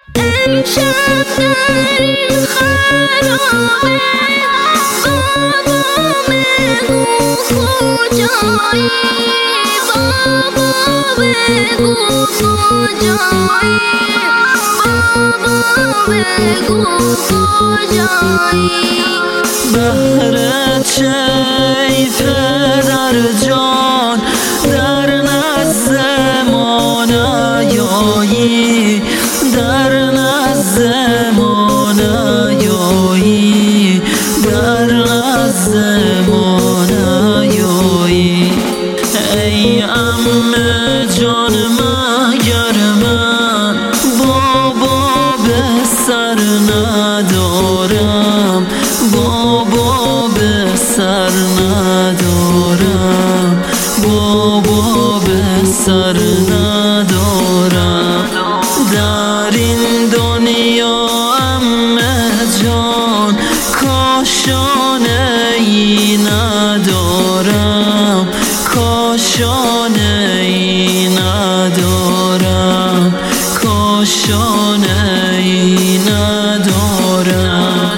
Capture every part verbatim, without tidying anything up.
امشب در این خرابه بابا بگو کجایی، بابا بگو کجایی، بابا بگو کجایی. بهر چه ای پدر جان در نزد ما نیایی، در نزد ما نیایی، در نزد ما نیایی. ای عمه جان مگر من بابا به سر ندارم، بابا به سر ندارم، بابا به سر ندارم. در این دنیا عمه جان کاشانه ای ندارم، کاشانه ای ندارم، کاشانه ای ندارم.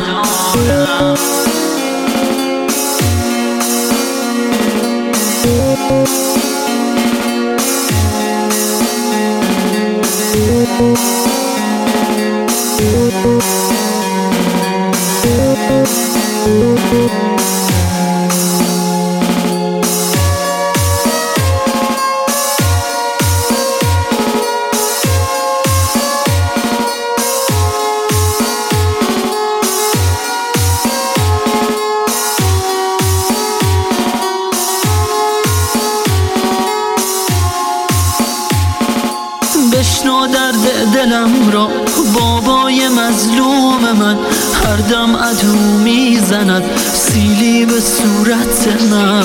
بشنو درد دلم را بابای مظلوم من، هر دم عدو میزند سیلی به صورت من.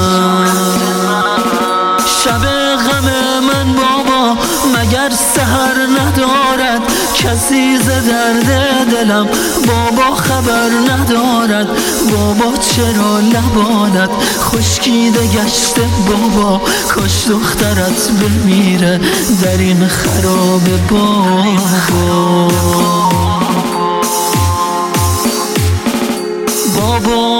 شب غم من بابا مگر سحر ندارد، کسی ز درد دلم بابا خبر ندارد. بابا چرا لبانت خشکیده گشته بابا، کاش دخترت بمیره در این خرابه بابا. بابا